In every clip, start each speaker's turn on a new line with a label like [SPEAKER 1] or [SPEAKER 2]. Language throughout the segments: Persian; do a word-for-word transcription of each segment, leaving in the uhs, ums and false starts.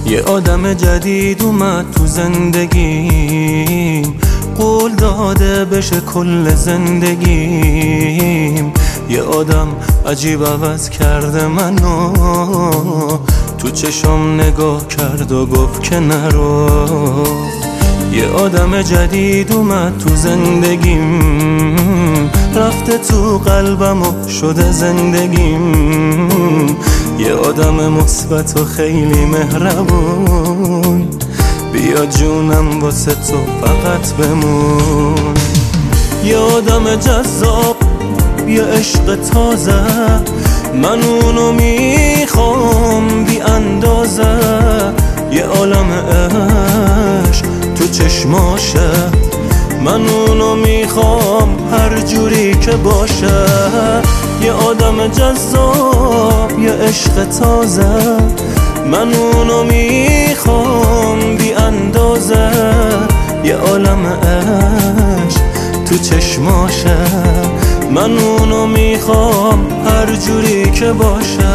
[SPEAKER 1] یه آدم جدید اومد تو زندگیم، قول داده بشه کل زندگیم. یه آدم عجیب عوض کرده منو، تو چشم نگاه کرد و گفت که نرو. یه آدم جدید اومد تو زندگیم، رفته تو قلبم و شده زندگیم. یه آدم مثبت و خیلی مهربون، بیا جونم واسه تو فقط بمون. یه آدم جذاب، یه عشق تازه، من اونو میخوام بی اندازه. یه عالم عشق تو چشماشه، من اونو میخوام هر جوری که باشه. یه آدم جذاب، یه عشق تازه، من اونو میخوام بی اندازه. یه عالم عشق تو چشماشه، من اونو میخوام هر جوری که باشه.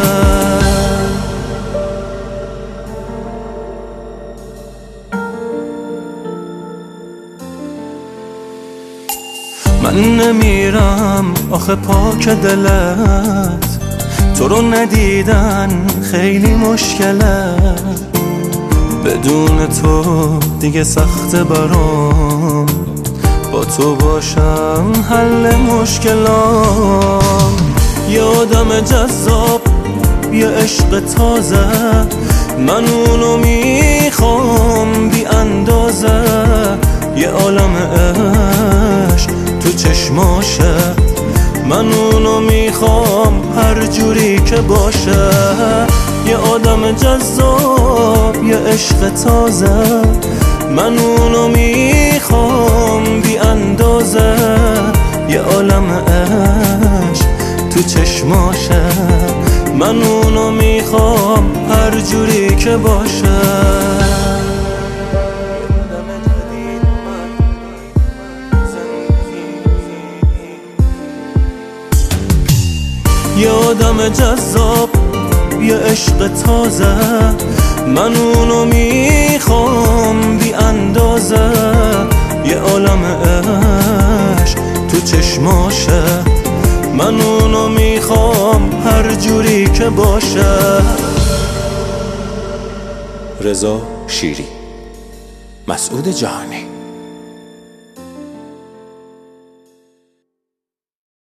[SPEAKER 1] من نمیرم آخه پاک دلت، تو رو ندیدن خیلی مشکله. بدون تو دیگه سخته برام، با تو باشم حل مشکلام. یه آدم جذاب، یه عشق تازه، من اونو میخوام بی اندازه. یه عالم عشق تو چشماشه، من اونو میخوام هر جوری که باشه. یه آدم جذاب، یه عشق تازه، من اونو میخوام بی اندازه. یه عالم عشق تو چشماشه، من اونو میخوام هر جوری که باشه. یه آدم جذاب، یه عشق تازه، من اونو میخوام بی اندازه. یه عالم عشق تو چشماشه، من اونو میخوام هر جوری که باشه.
[SPEAKER 2] رضا شیری، مسعود جهانی.